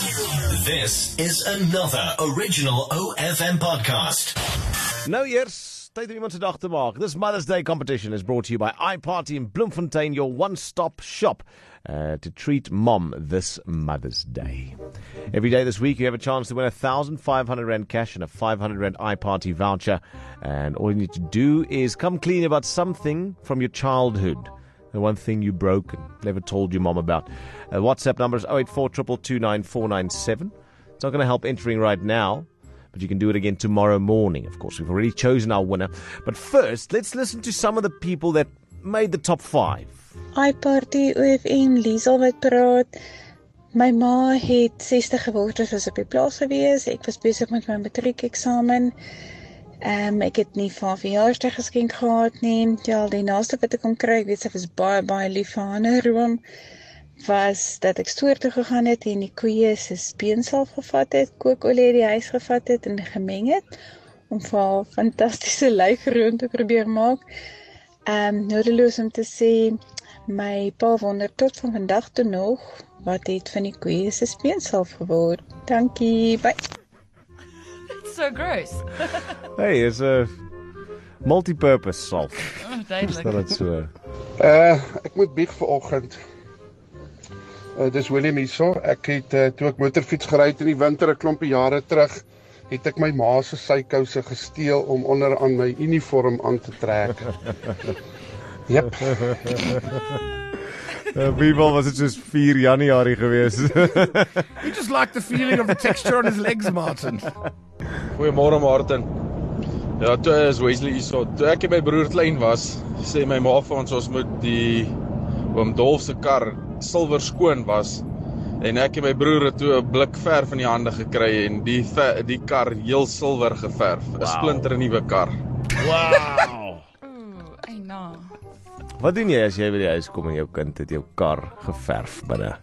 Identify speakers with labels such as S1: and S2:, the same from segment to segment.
S1: This is another original OFM podcast.
S2: Nou eers, tyd om iemand se dag te maak. This Mother's Day competition is brought to you by iParty in Bloemfontein, your one-stop shop to treat mom this Mother's Day. Every day this week, you have a chance to win R1,500 cash and a R500 iParty voucher. And all you need to do is come clean about something from your childhood. The one thing you broke and never told your mom about. WhatsApp number is 084 222 9497. It's not going to help entering right now, but you can do it again tomorrow morning. Of course, we've already chosen our winner. But first, let's listen to some of the people that made the top 5.
S3: iParty OFM, Liesel wat praat. My ma het 60 geword, dus was op die plaas gewees. Ek was besig met my matriekeksamen. Ek het nie van verjaarsdag geskenk gehad nie. Ja, die naaste wat ek kon kry, ek weet sy was baie lief vir Hanne-Room, was dat ek stoor toe gegaan het en die koeie se speensalf gevat het, kookolie uit die huis gevat het en gemeng het, om vir haar fantastiese lyfroom te probeer maak. Nodeloos om te sê, my pa wonder tot van vandag toe nog, wat het van die koeie se speensalf geword. Dankie, bye.
S4: So gross.
S2: Hey, it's a multi-purpose salf.
S4: Duidelik.
S2: Stel dit so.
S5: Ek moet bieg vanoggend. Dis Willem hierso. Ek het toe ek motorfiets gery het in die winter 'n klompie jare terug, het ek my ma se sykouse gesteel om onder aan my uniform aan te trek. Jep.
S2: People, was het soos 4 Januarie gewees?
S6: You just like the feeling of the texture on his legs, Martin.
S7: Goeiemôre Martin. Ja, toe is Wesley hierso. Toe ek en my broer klein was, sê my ma vir ons moet die oom Dolf se kar silwer skoon was. En ek en my broer het toe 'n blik verf in die hande gekry en die kar heel silwer geverf. 'n Splinter nuwe kar.
S2: Wow.
S4: Ooh, I know.
S2: Wat doen jy as jy by die huis kom en jou kind het jou kar geverf binne?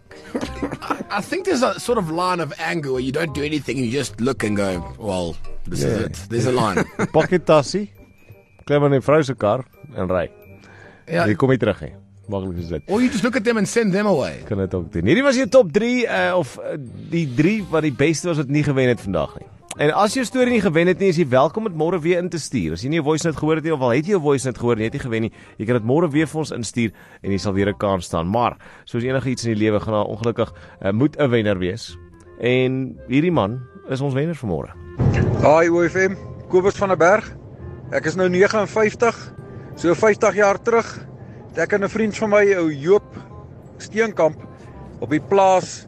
S6: I think there's a sort of line of anger where you don't do anything and you just look and go, well, this is it. There's a line.
S2: Pak jy tassie, klim in die vrou se kar en ry.
S6: Ja.
S2: Jy kom nie terug nie. Maklik is dit.
S6: Or you just look at them and send them away.
S2: Kan dit ook doen. Hierdie was jou top 3 die 3 wat die beste was wat nie gewen het vandag nie. En as jou storie nie gewen het nie, is jy welkom om dit môre weer in te stuur. As jy nie 'n voice note gehoor het nie of al het jy 'n voice note gehoor en jy het nie gewen nie, jy kan dit môre weer vir ons instuur en jy sal weer 'n kans staan. Maar soos enige iets in die lewe gaan daar ongelukkig moet 'n wenner wees. En hierdie man is ons wenner vanmôre.
S8: Hi OFM, Kobus van der Berg. Ek is nou 59, so 50 jaar terug. Ek en 'n vriend van my, ou Joop Steenkamp, op die plaas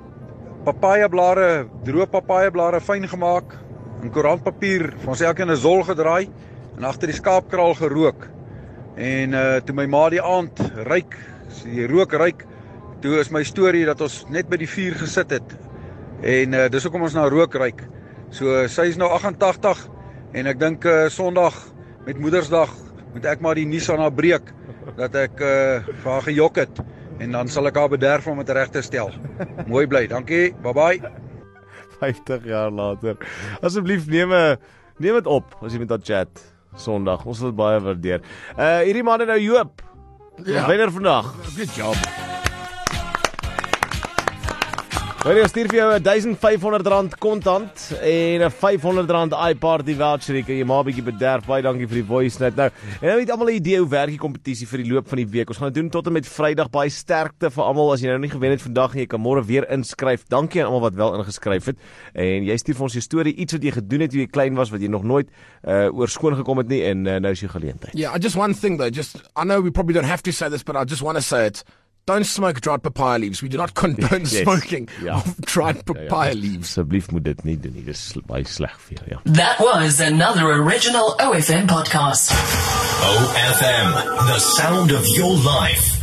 S8: papajablare, droë papajablare fyn gemaak, in koerantpapier vir ons elkeen 'n zol gedraai en agter die skaapkraal gerook. En toe my ma die aand ruik, die rook ruik, toe is my storie dat ons net by die vuur gesit het. En dis hoekom ons nou rook ruik. So sy is nou 88 en ek dink Sondag met Moedersdag moet ek maar die nuus aan haar breek dat ek vir haar gejok het. En dan sal ek haar bederf om het reg te stel. Mooi bly, dankie, bye bye.
S2: 50 jaar later. Asseblief neem dit op as jy met haar chat Sondag. Ons sal dit baie waardeer. Hierdie man nou Joop.
S6: Ja.
S2: Wenner vandag.
S6: Good job.
S2: Jy stuur vir jou R1,500 kontant en 'n R500 iParty voucher. Jy kan jy maar 'n bietjie bederf. Baie dankie vir die voice note. Nou, en nou het almal 'n idee hoe werk die kompetisie vir die loop van die week. Ons gaan dit doen tot en met Vrydag. Baie sterkte vir almal. As jy nou nie gewen het vandag nie, jy kan môre weer inskryf. Dankie aan almal wat wel ingeskryf het. En jy stuur vir ons jou storie, iets wat jy gedoen het toe jy klein was wat jy nog nooit oor skoon gekom het nie en nou is jou geleentheid.
S6: Yeah, just one thing though, I know we probably don't have to say this, but I just want to say it. Don't smoke dried papaya leaves. We do not condone smoking of dried papaya leaves.
S2: Asseblief moet dit nie doen nie. Dis baie sleg vir jou, ja.
S1: That was another original OFM podcast. OFM, the sound of your life.